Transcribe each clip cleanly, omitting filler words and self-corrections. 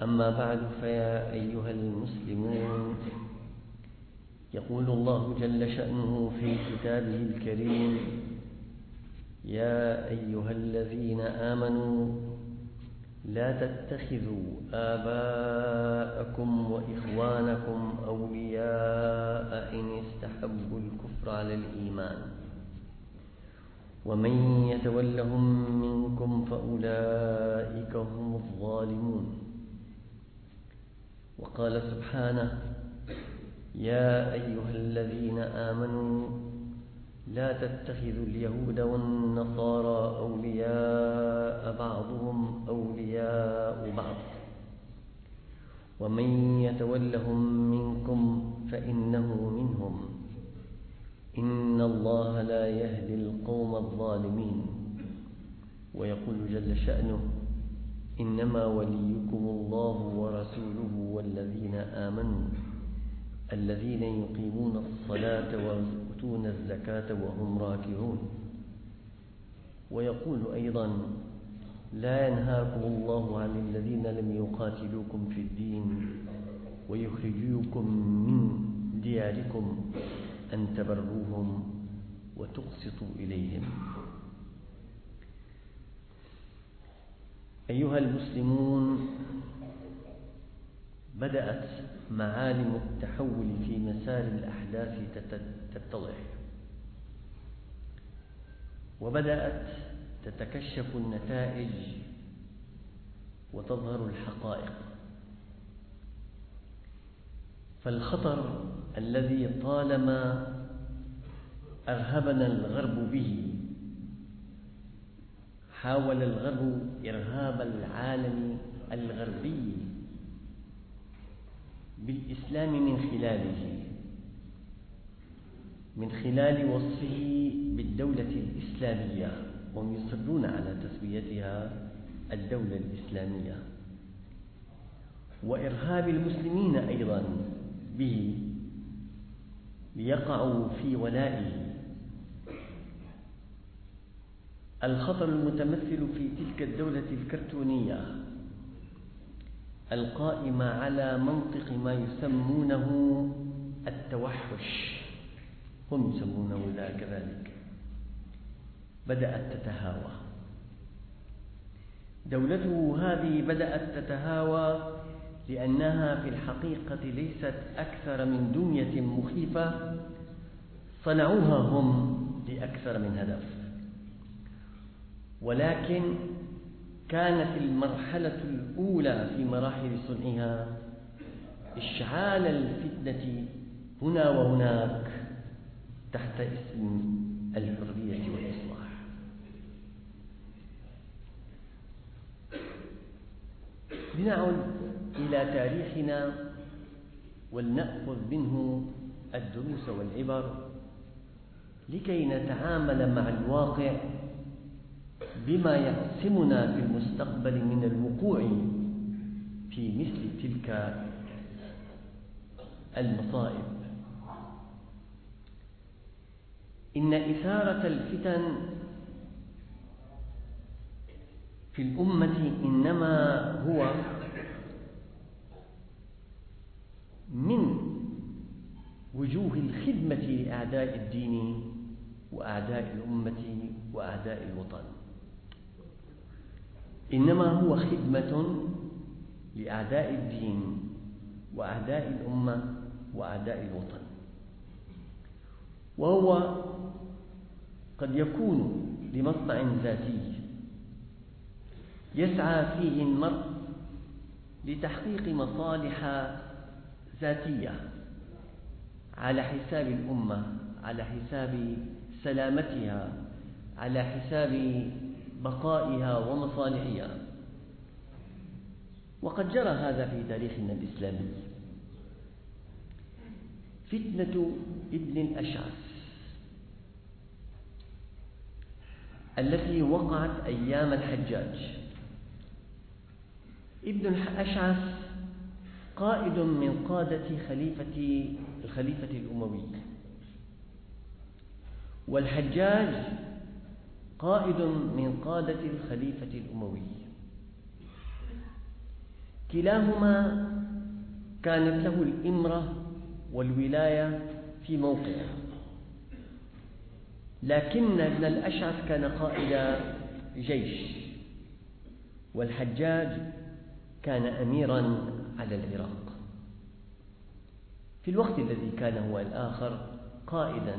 أما بعد، فيا أيها المسلمون، يقول الله جل شأنه في كتابه الكريم: يا أيها الذين آمنوا لا تتخذوا آباءكم وإخوانكم أولياء إن استحبوا الكفر على الإيمان ومن يتولهم منكم فأولئك هم الظالمون. وقال سبحانه: يا أيها الذين آمنوا لا تتخذوا اليهود والنصارى أولياء بعضهم أولياء بعض ومن يتولهم منكم فإنه منهم إن الله لا يهدي القوم الظالمين. ويقول جل شأنه: إنما وليكم الله ورسوله والذين آمنوا الذين يقيمون الصلاة ويؤتون الزكاة وهم راكعون. ويقول أيضا: لا ينهاكم الله عن الذين لم يقاتلوكم في الدين ويخرجوكم من دياركم أن تبروهم وتقسطوا إليهم. أيها المسلمون، بدأت معالم التحول في مسار الأحداث تتضح، وبدأت تتكشف النتائج وتظهر الحقائق. فالخطر الذي طالما أرهبنا الغرب به، حاول الغرب إرهاب العالم الغربي بالإسلام من خلال وصفه بالدولة الإسلامية، وهم يصرون على تسميتها الدولة الإسلامية، وإرهاب المسلمين أيضا به ليقعوا في ولائه. الخطر المتمثل في تلك الدولة الكرتونية القائمة على منطق ما يسمونه التوحش، هم يسمونه كذلك، بدأت تتهاوى. دولته هذه بدأت تتهاوى لأنها في الحقيقة ليست أكثر من دمية مخيفة صنعوها هم لأكثر من هدف، ولكن كانت المرحلة الأولى في مراحل صنعها إشعال الفتنة هنا وهناك تحت اسم الحرية والإصلاح. لنعد إلى تاريخنا ولنأخذ منه الدروس والعبر لكي نتعامل مع الواقع بما يعصمنا في المستقبل من الوقوع في مثل تلك المصائب. إن إثارة الفتن في الأمة إنما هو من وجوه الخدمة لأعداء الدين وأعداء الأمة وأعداء الوطن، إنما هو خدمة لأعداء الدين وأعداء الأمة وأعداء الوطن. وهو قد يكون لمصنع ذاتي يسعى فيه المرء لتحقيق مصالح ذاتية على حساب الأمة، على حساب سلامتها، على حساب بقائها ومصالحها. وقد جرى هذا في تاريخنا الإسلامي. فتنة ابن الأشعث التي وقعت أيام الحجاج. ابن الأشعث قائد من قادة الخليفة الأموي، والحجاج قائد من قادة الخليفة الأموي. كلاهما كانت له الإمرة والولاية في موقعه، لكن ابن الأشعث كان قائد جيش، والحجاج كان أميرا على العراق في الوقت الذي كان هو الآخر قائدا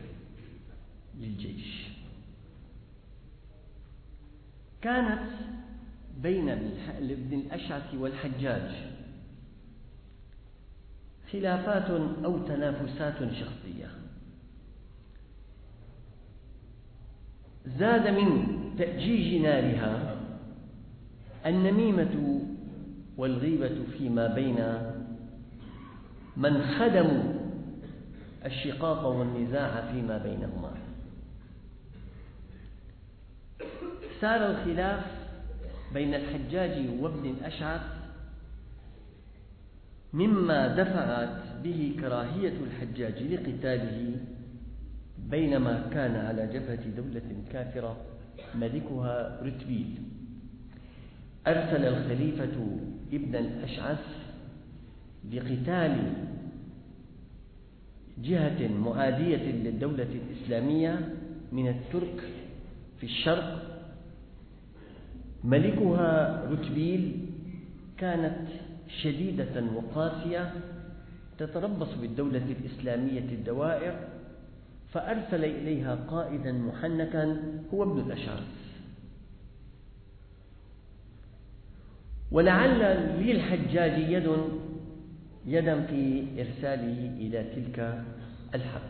للجيش. كانت بين ابن الأشعث والحجاج خلافات أو تنافسات شخصية. زاد من تأجيج نارها النميمة والغيبة فيما بين من خدموا الشقاق والنزاع فيما بينهما. سار الخلاف بين الحجاج وابن الأشعث مما دفعت به كراهية الحجاج لقتاله، بينما كان على جبهة دولة كافرة ملكها رتبيل. أرسل الخليفة ابن الأشعث لقتال جهة معادية للدولة الإسلامية من الترك في الشرق. ملكها رتبيل كانت شديدة وقاسية تتربص بالدولة الإسلامية الدوائر، فأرسل إليها قائدا محنكا هو ابن الأشعث. ولعل للحجاج يدا في إرساله إلى تلك الحرب.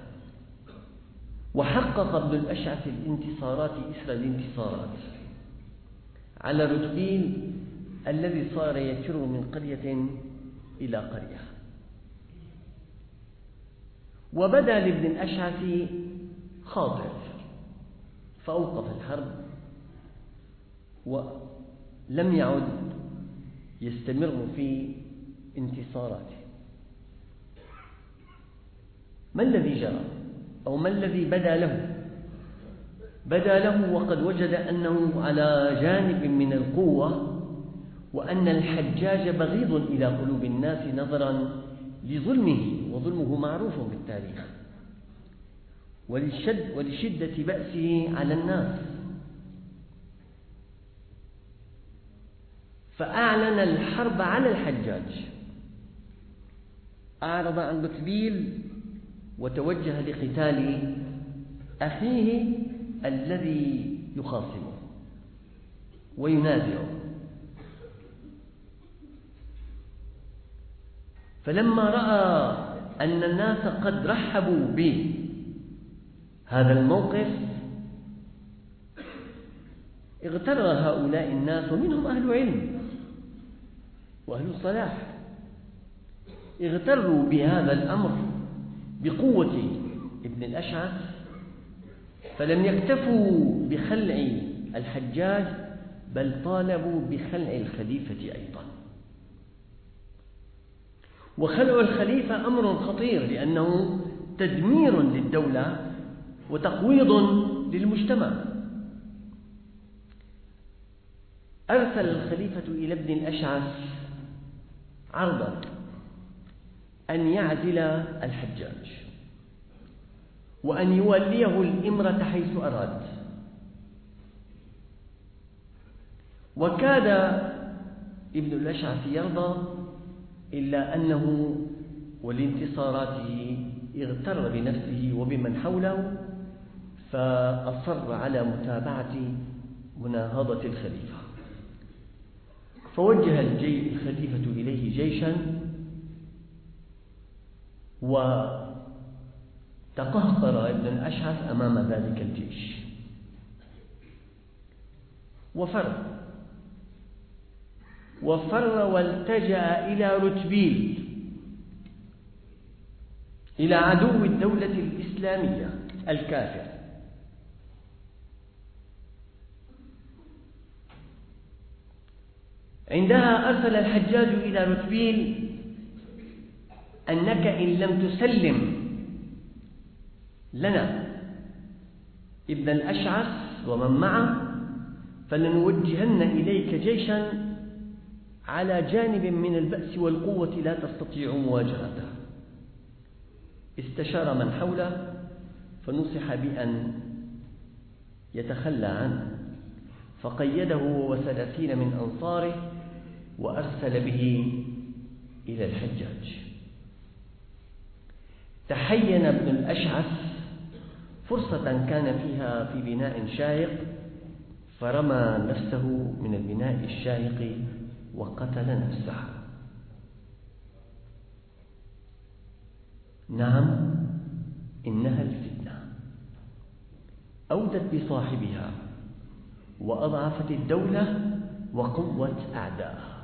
وحقق ابن الأشعث الانتصارات إثر الانتصارات على رتبيل الذي صار يفر من قرية إلى قرية. وبدا لابن الأشعث خاطر فأوقف الحرب ولم يعد يستمر في انتصاراته. ما الذي جرى أو ما الذي بدا له؟ بدا له وقد وجد أنه على جانب من القوة، وأن الحجاج بغيض إلى قلوب الناس نظرا لظلمه، وظلمه معروف بالتاريخ، ولشدة بأسه على الناس. فأعلن الحرب على الحجاج، أعرض عن رتبيل وتوجه لقتال أخيه الذي يخاصمه وينازعه. فلما رأى أن الناس قد رحبوا بهذا الموقف اغتر هؤلاء الناس، ومنهم أهل علم وأهل صلاح، اغتروا بهذا الأمر بقوة ابن الأشعث، فلم يكتفوا بخلع الحجاج بل طالبوا بخلع الخليفة أيضا. وخلع الخليفة أمر خطير، لأنه تدمير للدولة وتقويض للمجتمع. أرسل الخليفة إلى ابن الأشعث عرضا أن يعزل الحجاج وأن يوليه الإمرة حيث أراد. وكاد ابن الأشعث يرضى، إلا أنه ولانتصاراته اغتر بنفسه وبمن حوله، فأصر على متابعة مناهضة الخليفة. فوجه الخليفة إليه جيشا، وتقهقر ابن الأشعث أمام ذلك الجيش وفر والتجأ إلى رتبيل، إلى عدو الدولة الإسلامية الكافر. عندها أرسل الحجاج إلى رتبيل: أنك إن لم تسلم لنا ابن الأشعث ومن معه فلنوجهن إليك جيشا على جانب من البأس والقوة لا تستطيع مواجهته. استشار من حوله فنصح بأن يتخلى عنه، فقيده و30 من أنصاره وأرسل به إلى الحجاج. تحين ابن الأشعث فرصة كان فيها في بناء شاهق، فرمى نفسه من البناء الشاهق وقتل نفسه. نعم، إنها الفتنة أودت بصاحبها وأضعفت الدولة وقوت أعداءها.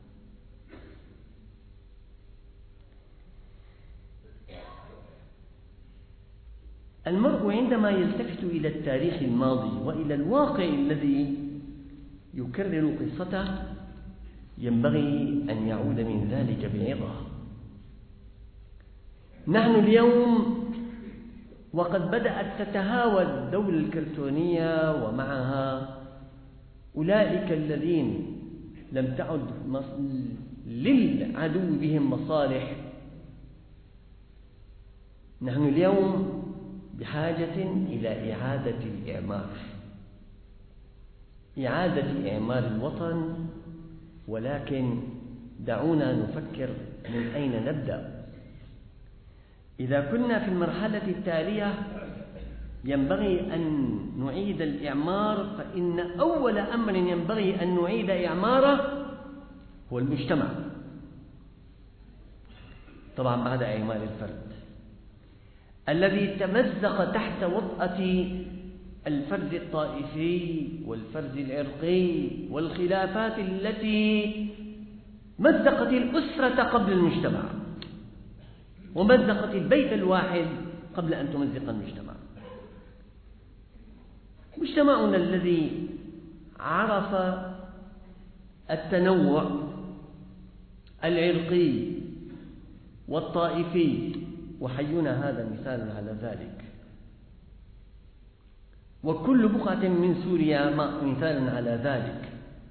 المرء عندما يلتفت إلى التاريخ الماضي وإلى الواقع الذي يكرر قصته ينبغي أن يعود من ذلك بعظة. نحن اليوم وقد بدأت تتهاوى الدولة الكرتونية ومعها أولئك الذين لم تعد للعدو بهم مصالح. نحن اليوم بحاجة إلى إعادة الإعمار، إعادة إعمار الوطن، ولكن دعونا نفكر من أين نبدأ. إذا كنا في المرحلة التالية ينبغي أن نعيد الإعمار، فإن أول أمر ينبغي أن نعيد إعماره هو المجتمع، طبعا بعد إعمار الفرد الذي تمزق تحت وطأة الفرد الطائفي والفرد العرقي والخلافات التي مزقت الأسرة قبل المجتمع، ومزقت البيت الواحد قبل أن تمزق المجتمع. مجتمعنا الذي عرف التنوع العرقي والطائفي، وحينا هذا مثال على ذلك، وكل بقعة من سوريا مثال على ذلك.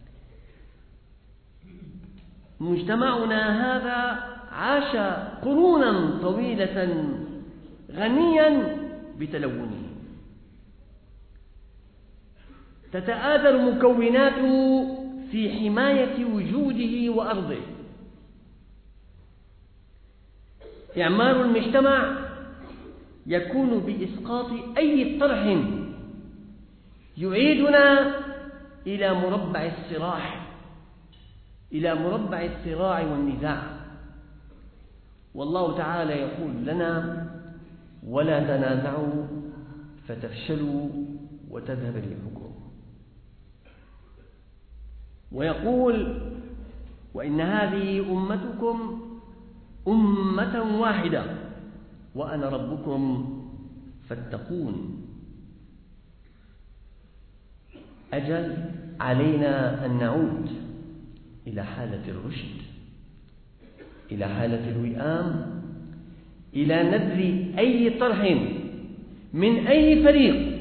مجتمعنا هذا عاش قرونا طويلة غنيا بتلونه، تتآثر مكوناته في حماية وجوده وأرضه. إعمار المجتمع يكون بإسقاط أي طرح يعيدنا إلى مربع الصراع، إلى مربع الصراع والنزاع. والله تعالى يقول لنا: ولا تنازعوا فتفشلوا وتذهب ريحكم. ويقول: وإن هذه أمتكم أمة واحدة وأنا ربكم فاتقون. أجل علينا أن نعود إلى حالة الرشد، إلى حالة الوئام، إلى نبذ أي طرح من أي فريق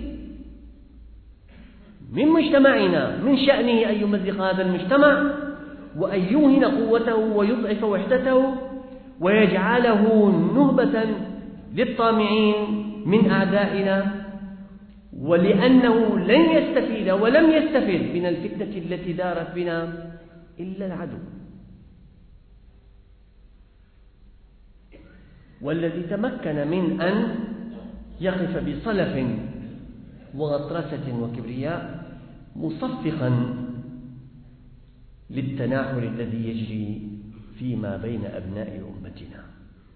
من مجتمعنا من شأنه أن يمزق هذا المجتمع وأن يوهن قوته ويضعف وحدته ويجعله نهبة للطامعين من أعدائنا، ولأنه لن يستفيد ولم يستفد من الفتنة التي دارت بنا إلا العدو. والذي تمكن من أن يقف بصلف وغطرسة وكبرياء مصفقا للتناحر الذي يجري فيما بين أبناء أمتنا.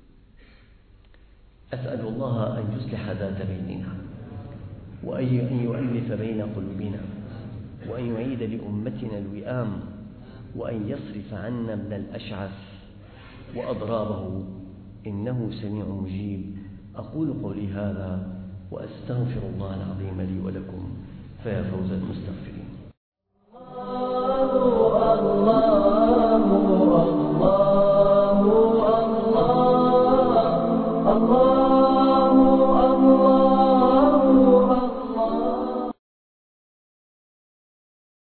أسأل الله أن يصلح ذات بيننا، وأن يؤلف بين قلوبنا، وأن يعيد لأمتنا الوئام، وأن يصرف عنا ابن الأشعث وأضرابه، إنه سميع مجيب. أقول قولي هذا وأستغفر الله العظيم لي ولكم، فيا فوز المستغفرين.